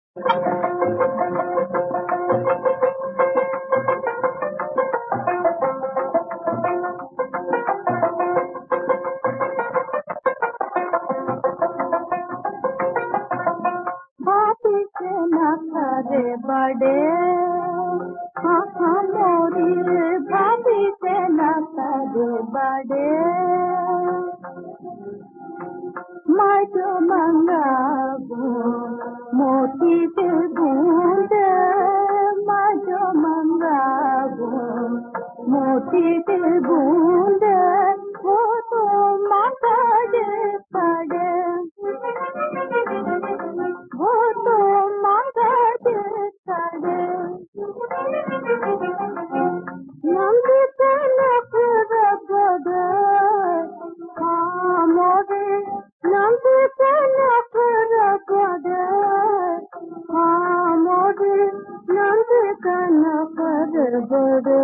नखरे बड़े मोरी भाभी से नखरे बड़े मैं जो मंगाऊं मोती से बूंद मैं जो मंगाऊं मोती से बूंद वो तो मगज पड़े वो तो मगज पड़े नंद से नखरे बड़े मोरे नंद से नखरे बड़े मोरे नंद का नखरे बड़े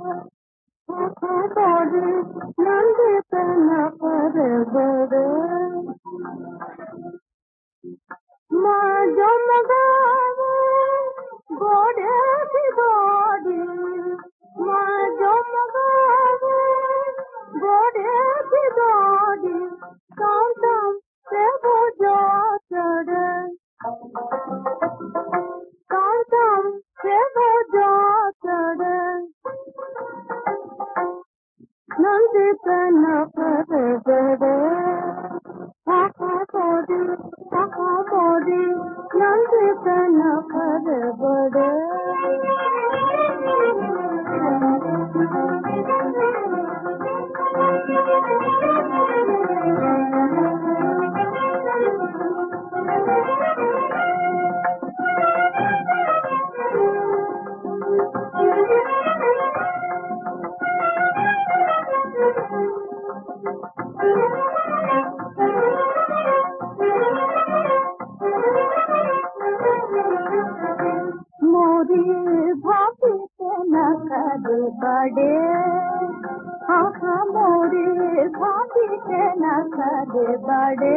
मोरे नंद का नखरे बड़े मैं जो मगाऊं घोड़े की गाड़ी मैं जो मगाऊं घोड़े की गाड़ी कांटम से वो जा चढ़े कांटम से वो जा चढ़े नंद का नखरे बड़े मोरी नंद का नखरे बड़े मोरी भाभी से नखरे बड़े मोरी भाभी से नखरे बड़े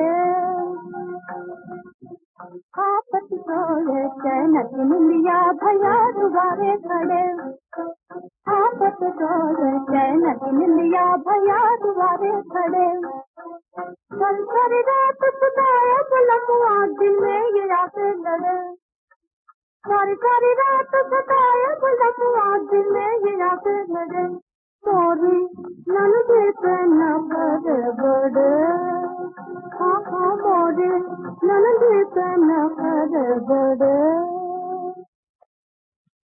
आपत सोए चैनक निंदिया भैया दुआरे खड़े आपत सोए चैनक निंदिया भैया दुआरे खड़े कल सारी रात सुनाए गुलमुआ दिन में ये आके लड़े सारी रात सताए गुलमुआ दिन में ये आके लड़े मोरी नंद से नखरे बड़े मोरी नंद से नखरे बड़े